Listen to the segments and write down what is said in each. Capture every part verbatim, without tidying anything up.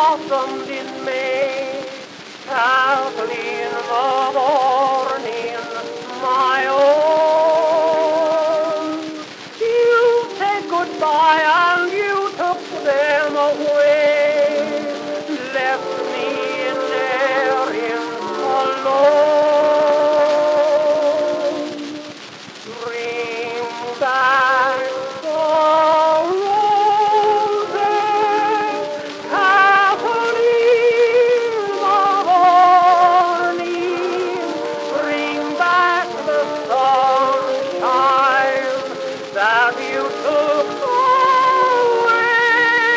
blossomed in May. Kathleen, the morning, my own. You said goodbye and you took them away, left me in there alone. Bring back the roses, Kathleen, the morning. Bring back the sunshine that you took away.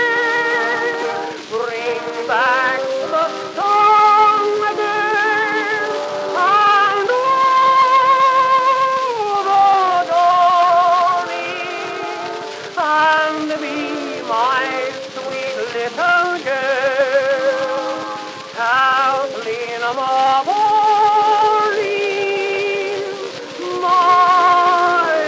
Bring back the song again and all the dawning, and be my sweet little girl, Kathleen, the morning, my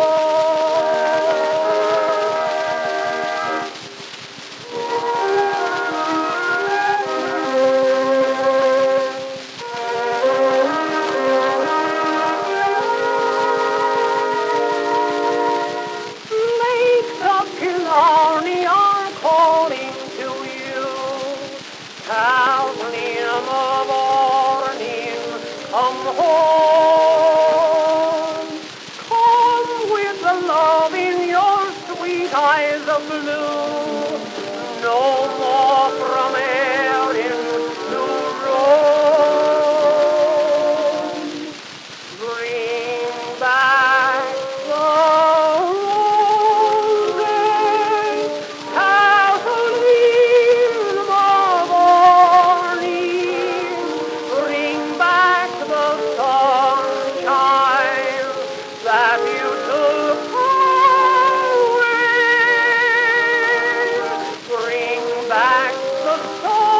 Lakes of Killarney are calling to you, Kathleen, the morning, come home. Come with the love in your sweet eyes of blue, no more from Erin to Rome. Bring back the roses, Kathleen, the morning. Bring back the sunshine that you took away. Bring back the sun.